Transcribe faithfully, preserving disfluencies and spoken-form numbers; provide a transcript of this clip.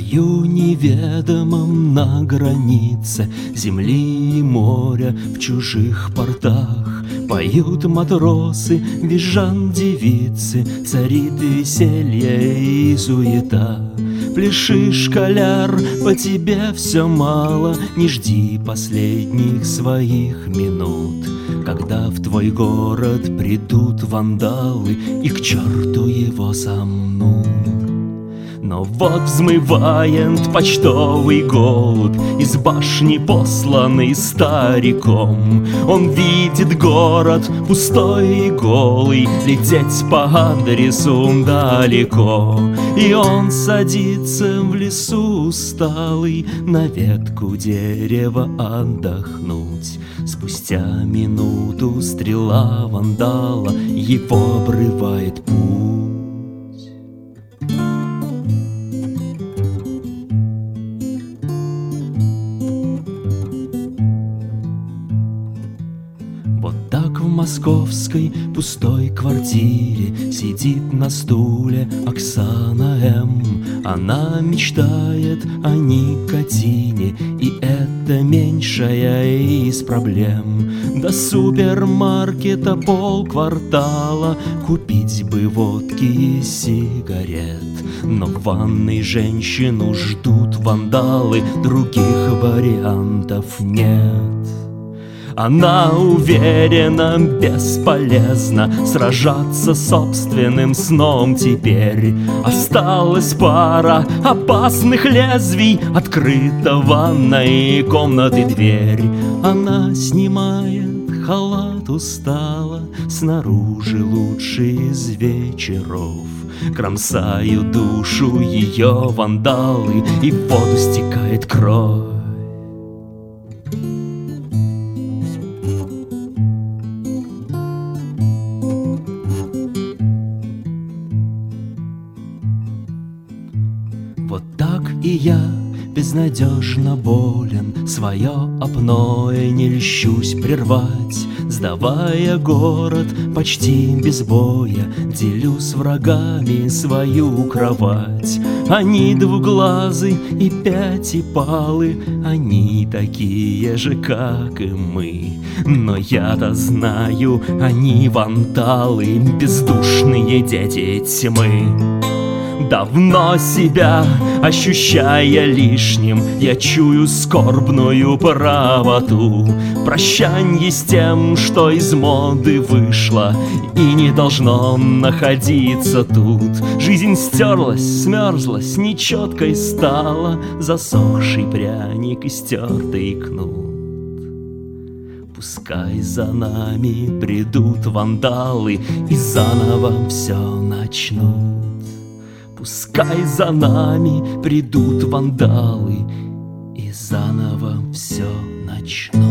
краю неведомом на границе земли и моря, в чужих портах поют матросы, визжат девицы, царит веселье и суета. Пляши, школяр, по тебе все мало, не жди последних своих минут, когда в твой город придут вандалы и к черту его сомнут. Но вот взмывает почтовый голубь, из башни посланный стариком. Он видит город пустой и голый, лететь по адресу далеко. И он садится в лесу усталый на ветку дерева отдохнуть. Спустя минуту стрела вандала его обрывает путь. Вот так в московской пустой квартире сидит на стуле Оксана М. Она мечтает о никотине, и это меньшая из проблем. До супермаркета полквартала купить бы водки и сигарет. Но в ванной женщину ждут вандалы, других вариантов нет. Она уверена, бесполезно сражаться с собственным сном теперь. Осталась пара опасных лезвий, открыта ванной комнаты дверь. Она снимает халат устала, снаружи лучший из вечеров. Кромсают душу ее вандалы, и в воду стекает кровь. Вот так и я безнадежно болен, свое апноэ не льщусь прервать. Сдавая город почти без боя, делю с врагами свою кровать. Они двуглазы и пятипалы, они такие же, как и мы. Но я-то знаю, они вандалы, бездушные дети тьмы. Давно себя ощущая лишним, я чую скорбную правоту. Прощанье с тем, что из моды вышло и не должно находиться тут. Жизнь стерлась, смерзлась, нечеткой стала, засохший пряник и стертый кнут. Пускай за нами придут вандалы и заново все начнут. Пускай за нами придут вандалы и заново все начнут.